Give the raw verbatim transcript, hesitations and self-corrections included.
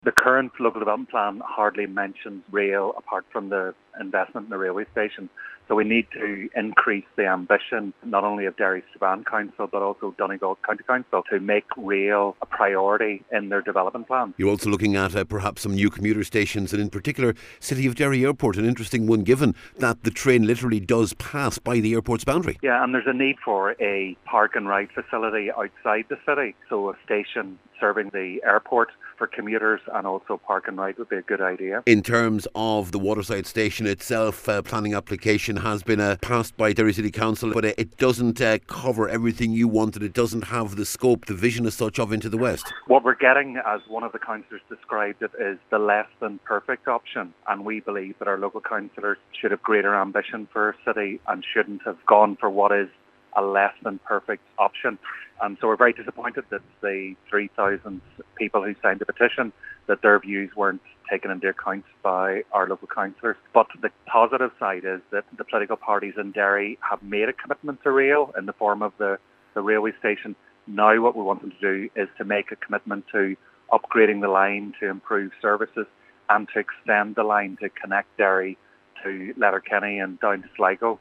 The current local development plan hardly mentions rail apart from the investment in the railway station. So we need to increase the ambition not only of Derry Strabane Council but also Donegal County Council to make rail a priority in their development plan. You're also looking at uh, perhaps some new commuter stations, and in particular City of Derry Airport, an interesting one given that the train literally does pass by the airport's boundary. Yeah, and there's a need for a park and ride facility outside the city, so a station serving the airport for commuters and also park and ride would be a good idea. In terms of the Waterside Station itself, uh, planning application has been uh, passed by Derry City Council, but it doesn't uh, cover everything you wanted. It doesn't have the scope, the vision as such of Into the West. What we're getting, as one of the councillors described it, is the less than perfect option, and we believe that our local councillors should have greater ambition for our city and shouldn't have gone for what is a less than perfect option. And so we're very disappointed that the three thousand people who signed the petition, that their views weren't taken into account by our local councillors. But the positive side is that the political parties in Derry have made a commitment to rail in the form of the, the railway station. Now what we want them to do is to make a commitment to upgrading the line to improve services and to extend the line to connect Derry to Letterkenny and down to Sligo.